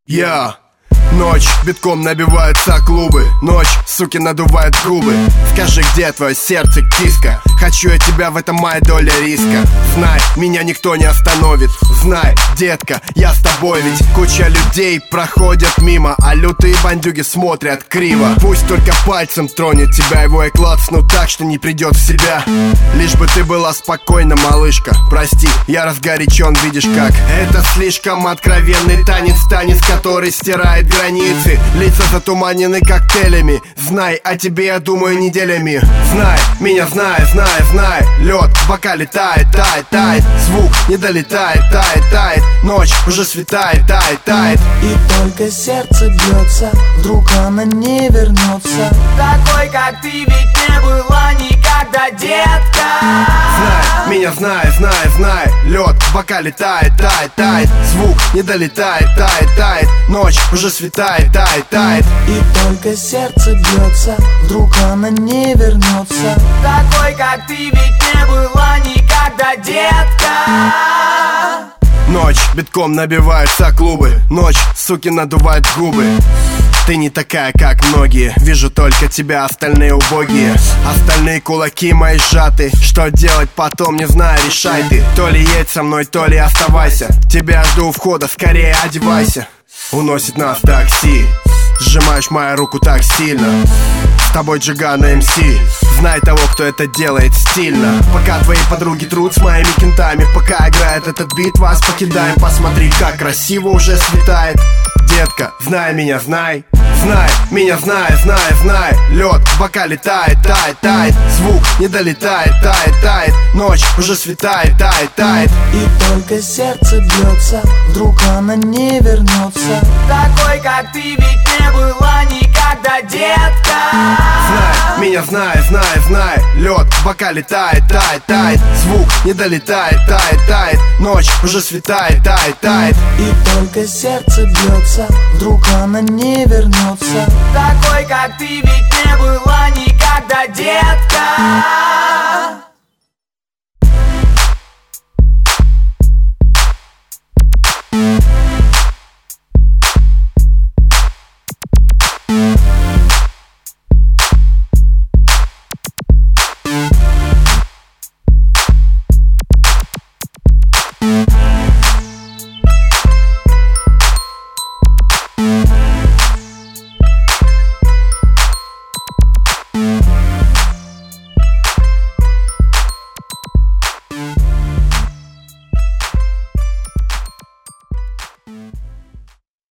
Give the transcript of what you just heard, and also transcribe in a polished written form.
Я Ночь, битком набиваются клубы. Ночь, суки, надувают губы. Скажи, где твое сердце, киска? Хочу я тебя, в этом моя доля риска. Знай, меня никто не остановит. Знай, детка, я с тобой. Ведь куча людей проходят мимо, а лютые бандюги смотрят криво. Пусть только пальцем тронет тебя, его я клацну так, что не придет в себя. Лишь бы ты была спокойна, малышка. Прости, я разгорячен, видишь как. Это слишком откровенный танец, танец, который стирает границы. Лица затуманены коктейлями. Знай, о тебе я думаю неделями. Знай, меня знай, знай, знай. Лед в бокале тает, тает, тает. Звук не долетает, тает, тает. Ночь уже светает, тает, тает. И только сердце бьется, вдруг она не вернется. Такой, как ты, ведь не была никогда, детка. Знай, меня знай, знай, знай. Лед в бокале тает, тает, тает. Звук не долетает, тает, тает. Ночь уже светает, тает, тает. И только сердце бьется, вдруг она не вернется. Такой, как ты, ведь не была никогда, детка. Ночь, битком набиваются клубы. Ночь, суки, надувают губы. Ты не такая, как многие. Вижу только тебя, остальные убогие. Остальные кулаки мои сжаты. Что делать потом, не знаю, решай ты. То ли едь со мной, то ли оставайся. Тебя жду у входа, скорее одевайся. Уносит нас такси. Сжимаешь мою руку так сильно. С тобой Джигана МС. Знай того, кто это делает стильно. Пока твои подруги трут с моими кентами, пока играет этот бит, вас покидаем. Посмотри, как красиво уже светает. Детка, знай меня, знай. Знай, меня знай, знай, знай. Лед в бокале тает, тает, тает. Звук не долетает, тает, тает. Ночь уже светает, тает, тает. И только сердце бьется, вдруг она не вернется. Такой, как ты, ведь не была никогда, детка. Знай, меня знай, знай, знай. Лед в бокале тает, тает, тает. Звук не долетает, тает, тает. Ночь уже светает, тает, тает. И только сердце бьется, вдруг она не вернется. Такой, как ты, ведь не была никогда, детка.